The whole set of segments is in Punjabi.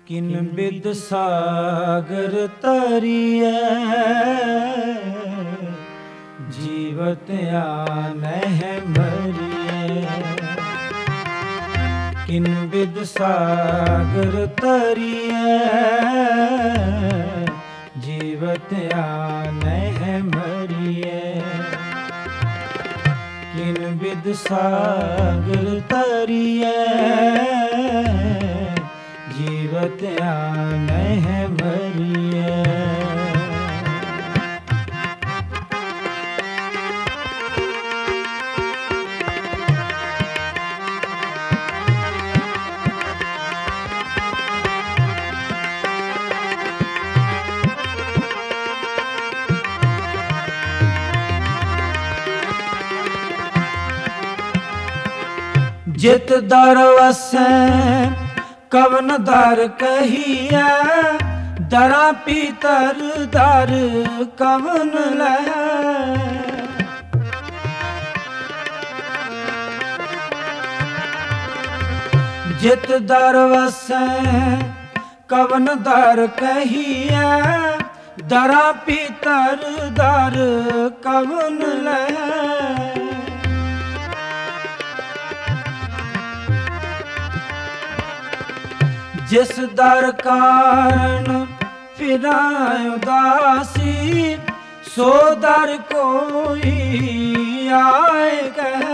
किन बिद सागर तरिए जीवत आनह मरिए। किन बिद सागर तरिए जीवत आनह मरिए। किन बिद सागर तरिए जीवत आनह मरिए। जित दर वसै कवन दर कहिए। दरा पीतर दर कवन लह। जित दर वसै कवन दर कहिए। दरा पीतर दर कवन लह। जिस दर कारण फिरा उदासी सो दर कोई आए कह।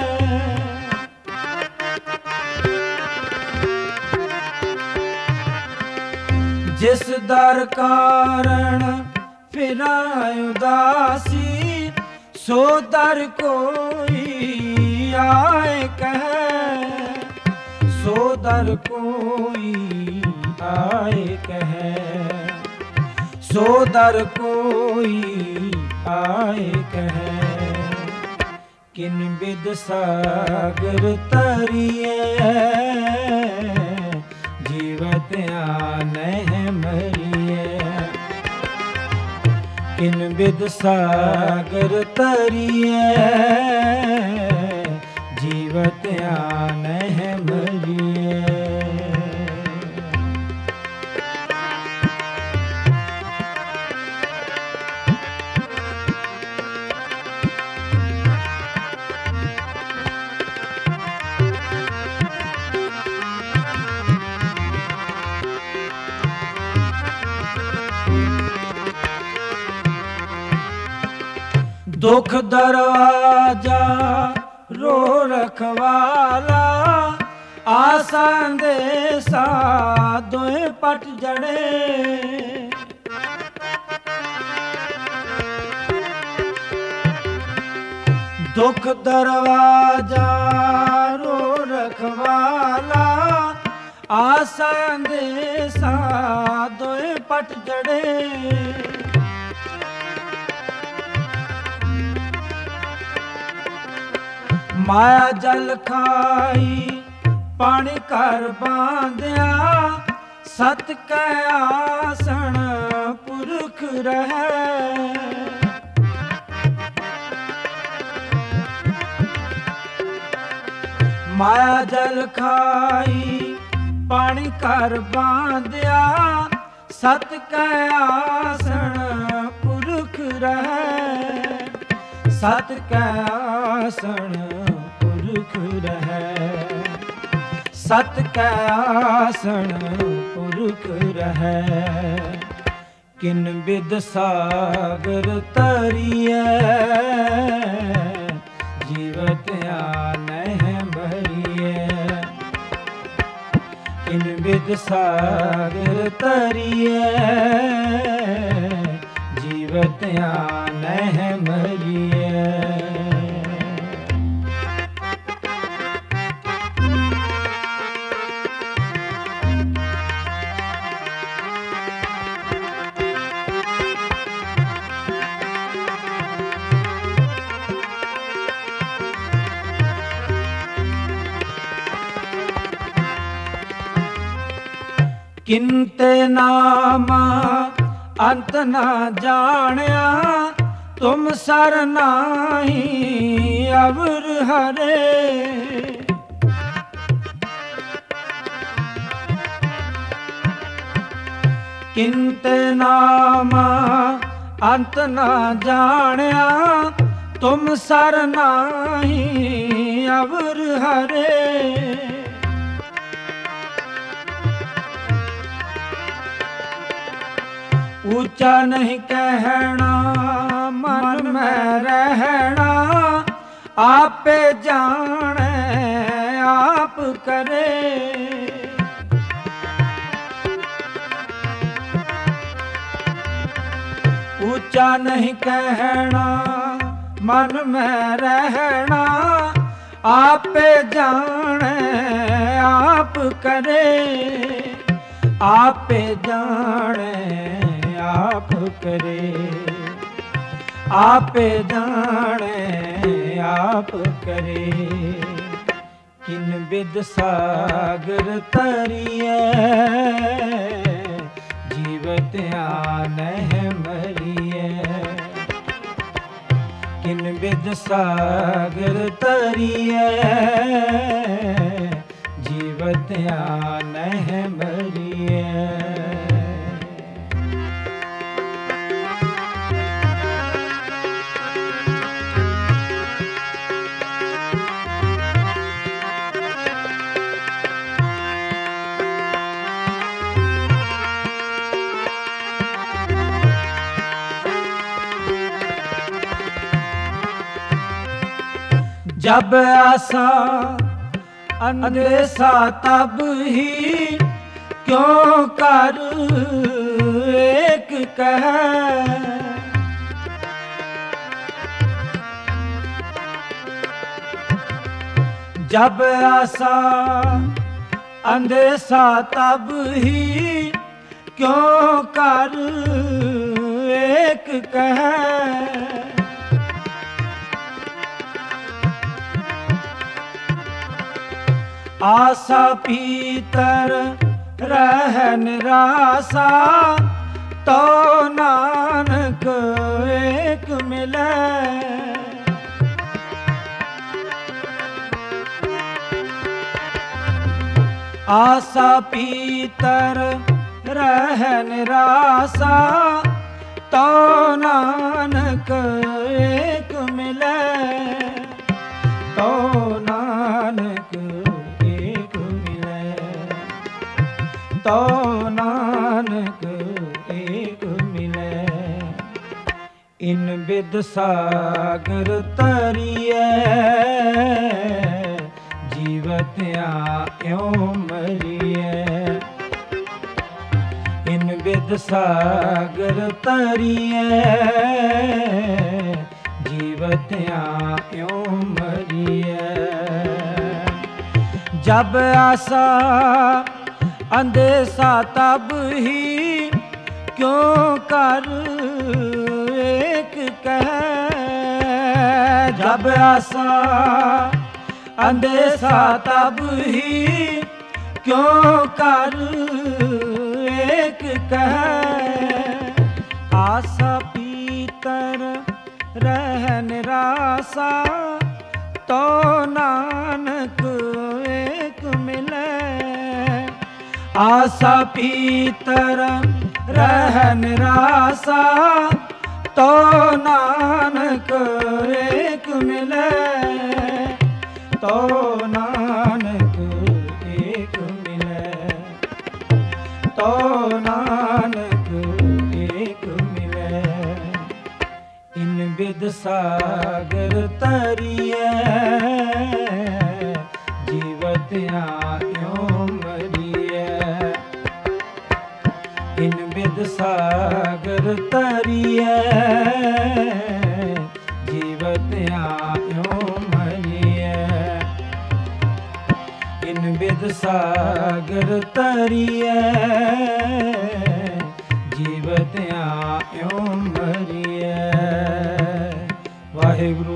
जिस दर कारण फिरा उदासी सो दर कोई आए कह। सो दर कोई आए कह। सो दर कोई आए कह। किन बिद सागर तरिए जीवत आनह मरिए। किन बिद सागर तरिए जीवत आनह मरिए। दुख दरवाजा रो रखवाला आसान दे साधोए पट जड़े। दुख दरवाजा रो रखवाला आसान दे साधोए पट जड़े। माया जल खाई पानी कर बांधिया। सत कै आसण पुरख रहे। माया जल खाई पानी कर बांधिया। सत कै आसण पुरख रहे। सत कै आसण पुरख रहे। सत कै आसण पुरख रहे। किन बिद सागर तरिए जीवत आनह मरिए। किन बिद सागर तरिए जीवत आनह मरिए। किनते नामा अंत ना जानिया। तुम सर नाही अवर हरे। ਕਿੰਤ ਨਾਮਾ ਅੰਤ ਨਾ ਜਾਣਿਆ, ਤੁਮ ਸਰ ਨਾਹੀ ਅਵਰ ਹਰੇ। ਉੱਚਾ ਨਹੀਂ ਕਹਿਣਾ ਮਨ ਮੈਂ ਰਹਿਣਾ, ਆਪੇ ਜਾਣੈ ਆਪ ਕਰੇ। ਉੱਚਾ ਨਹੀਂ ਕਹਿਣਾ ਮਨ ਮੈਂ ਰਹਿਣਾ, ਆਪੇ ਜਾਣੈ ਆਪ ਕਰੇ। ਆਪੇ ਜਾਣੈ ਆਪ ਕਰੇ, ਆਪੇ ਜਾਣੈ ਆਪ ਕਰੇ। ਕਿਨ ਬਿਦ ਸਾਗਰ ਤਰੀਐ, ਜੀਵਤ ਆਨਹਿ ਮਰੀਐ। ਕਿਨ ਬਿਦ ਸਾਗਰ ਤਰੀਐ, ਜੀਵਤ ਆਨਹਿ ਮਰੀਐ। जब आसा अंदेशा तब ही, क्यों कर एक कह। जब आसा अंदेशा तब ही, क्यों कर एक कह। आसा पीतर रह निरासा, तो नानक एक मिलै। आसा पीतर रह निरासा, तो नानक एक मिलै। तो नानक तो नानक एक मिलै। इन बिद सागर तरिए, जीवत आयो मरिए। इन बिद सागर तरिए, जीवत आयो मरिए। जब आसा अंदेशा तब ही, क्यों कर एक कह। जब आसा अंदेशा तब ही, क्यों कर एक कह। आसा पीतर रह निरासा, तो नानक एक मिलै। आसा पीतर रह निरासा, तो नानक एक मिलै। तो नानक एक मिलै। तो नानक एक मिलै। इन बिद सागर तरिए, जीवत आयो मरिए। इन बिद सागर तरिए, जीवत आयो मरिए। इन बिद सागर तरिए, जीवत आयो मरिए। वाहिगुरु।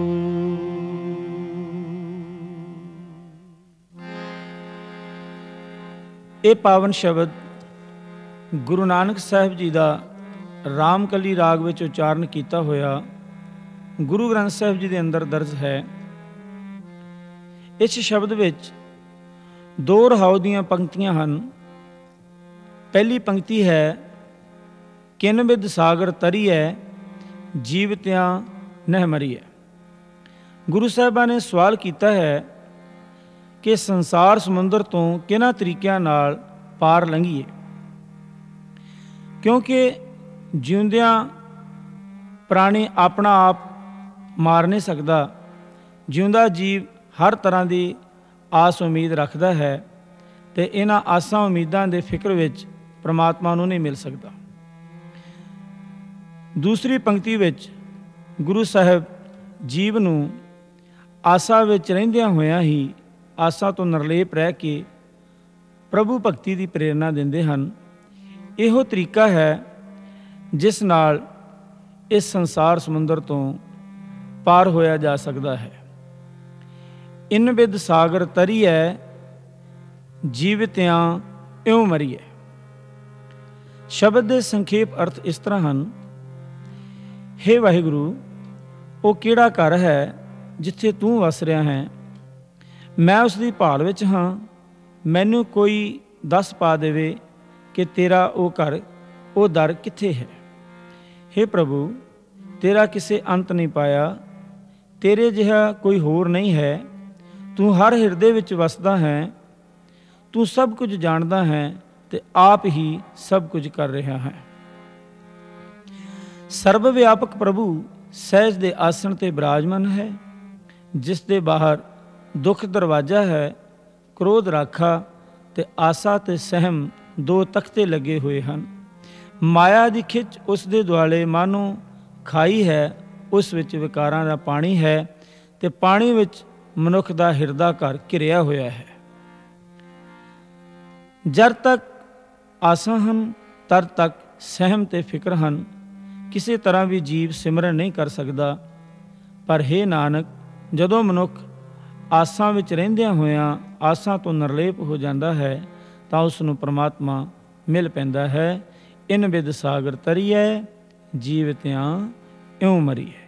ਇਹ ਪਾਵਨ ਸ਼ਬਦ ਗੁਰੂ ਨਾਨਕ ਸਾਹਿਬ ਜੀ ਦਾ ਰਾਮਕਲੀ ਰਾਗ ਵਿੱਚ ਉਚਾਰਨ ਕੀਤਾ ਹੋਇਆ ਗੁਰੂ ਗ੍ਰੰਥ ਸਾਹਿਬ ਜੀ ਦੇ ਅੰਦਰ ਦਰਜ ਹੈ। ਇਸ ਸ਼ਬਦ ਵਿੱਚ ਦੋ ਰਹਾਉ ਦੀਆਂ ਪੰਕਤੀਆਂ ਹਨ। ਪਹਿਲੀ ਪੰਕਤੀ ਹੈ, ਕਿਨ ਬਿਦ ਸਾਗਰ ਤਰੀਐ, ਜੀਵਤਿਆਂ ਨਹਿ ਮਰੀਐ। ਗੁਰੂ ਸਾਹਿਬਾਂ ਨੇ ਸਵਾਲ ਕੀਤਾ ਹੈ ਕਿ ਸੰਸਾਰ ਸਮੁੰਦਰ ਤੋਂ ਕਿਹਨਾਂ ਤਰੀਕਿਆਂ ਨਾਲ ਪਾਰ ਲੰਘੀਏ, ਕਿਉਂਕਿ ਜਿਉਂਦਿਆਂ ਪ੍ਰਾਣੀ ਆਪਣਾ ਆਪ ਮਾਰ ਨਹੀਂ ਸਕਦਾ। ਜਿਉਂਦਾ ਜੀਵ ਹਰ ਤਰ੍ਹਾਂ ਦੀ ਆਸ ਉਮੀਦ ਰੱਖਦਾ ਹੈ ਤੇ ਇਹਨਾਂ ਆਸਾਂ ਉਮੀਦਾਂ ਦੇ ਫਿਕਰ ਵਿੱਚ ਪ੍ਰਮਾਤਮਾ ਨੂੰ ਨਹੀਂ ਮਿਲ ਸਕਦਾ। ਦੂਸਰੀ ਪੰਕਤੀ ਵਿੱਚ ਗੁਰੂ ਸਾਹਿਬ ਜੀਵ ਨੂੰ ਆਸਾ ਵਿੱਚ ਰਹਿੰਦਿਆਂ ਹੋਇਆਂ ਹੀ ਆਸਾ ਤੋਂ ਨਿਰਲੇਪ ਰਹਿ ਕੇ ਪ੍ਰਭੂ ਭਗਤੀ ਦੀ ਪ੍ਰੇਰਨਾ ਦਿੰਦੇ ਹਨ। ਇਹੋ ਤਰੀਕਾ ਹੈ ਜਿਸ ਨਾਲ ਇਸ ਸੰਸਾਰ ਸਮੁੰਦਰ ਤੋਂ ਪਾਰ ਹੋਇਆ ਜਾ ਸਕਦਾ ਹੈ। ਇਨ ਬਿਦ ਸਾਗਰ ਤਰੀਐ, ਜੀਵਤਿਆਂ ਇਉਂ ਮਰੀਐ। ਸ਼ਬਦ ਦੇ ਸੰਖੇਪ ਅਰਥ ਇਸ ਤਰ੍ਹਾਂ ਹਨ। ਹੇ ਵਾਹਿਗੁਰੂ, ਉਹ ਕਿਹੜਾ ਘਰ ਹੈ ਜਿੱਥੇ ਤੂੰ ਵਸ ਰਿਹਾ ਹੈ? ਮੈਂ ਉਸ ਦੀ ਭਾਲ ਵਿੱਚ ਹਾਂ। ਮੈਨੂੰ ਕੋਈ ਦੱਸ ਪਾ ਦੇਵੇ ਕਿ ਤੇਰਾ ਉਹ ਘਰ, ਉਹ ਦਰ ਕਿੱਥੇ ਹੈ। ਹੇ ਪ੍ਰਭੂ, ਤੇਰਾ ਕਿਸੇ ਅੰਤ ਨਹੀਂ ਪਾਇਆ, ਤੇਰੇ ਜਿਹਾ ਕੋਈ ਹੋਰ ਨਹੀਂ ਹੈ। ਤੂੰ ਹਰ ਹਿਰਦੇ ਵਿੱਚ ਵਸਦਾ ਹੈ, ਤੂੰ ਸਭ ਕੁਝ ਜਾਣਦਾ ਹੈ ਤੇ ਆਪ ਹੀ ਸਭ ਕੁਝ ਕਰ ਰਿਹਾ ਹੈ। ਸਰਬ ਵਿਆਪਕ ਪ੍ਰਭੂ ਸਹਿਜ ਦੇ ਆਸਣ ਤੇ ਬਿਰਾਜਮਾਨ ਹੈ, ਜਿਸ ਦੇ ਬਾਹਰ ਦੁੱਖ ਦਰਵਾਜ਼ਾ ਹੈ, ਕ੍ਰੋਧ ਰਾਖਾ ਤੇ ਆਸਾ ਤੇ ਸਹਿਮ ਦੋ ਤਖਤੇ ਲੱਗੇ ਹੋਏ ਹਨ। ਮਾਇਆ ਦੀ ਖਿੱਚ ਉਸ ਦੇ ਦੁਆਲੇ ਮਾਨੋ ਖਾਈ ਹੈ, ਉਸ ਵਿੱਚ ਵਿਕਾਰਾਂ ਦਾ ਪਾਣੀ ਹੈ ਤੇ ਪਾਣੀ ਵਿੱਚ ਮਨੁੱਖ ਦਾ ਹਿਰਦਾ ਘਰ ਘਿਰਿਆ ਹੋਇਆ ਹੈ। ਜਦ ਤੱਕ ਆਸਾਂ ਹਨ ਤਦ ਤੱਕ ਸਹਿਮ ਤੇ ਫਿਕਰ ਹਨ। ਕਿਸੇ ਤਰ੍ਹਾਂ ਵੀ ਜੀਵ ਸਿਮਰਨ ਨਹੀਂ ਕਰ ਸਕਦਾ। ਪਰ ਹੇ ਨਾਨਕ, ਜਦੋਂ ਮਨੁੱਖ ਆਸਾਂ ਵਿੱਚ ਰਹਿੰਦਿਆਂ ਹੋਇਆਂ ਆਸਾਂ ਤੋਂ ਨਿਰਲੇਪ ਹੋ ਜਾਂਦਾ ਹੈ ਤਾਂ ਉਸ ਨੂੰ ਪਰਮਾਤਮਾ ਮਿਲ ਪੈਂਦਾ ਹੈ। ਇਨ ਬਿਦ ਸਾਗਰ ਤਰੀਐ, ਜੀਵਤਿਆਂ ਇਉਂ ਮਰੀਐ।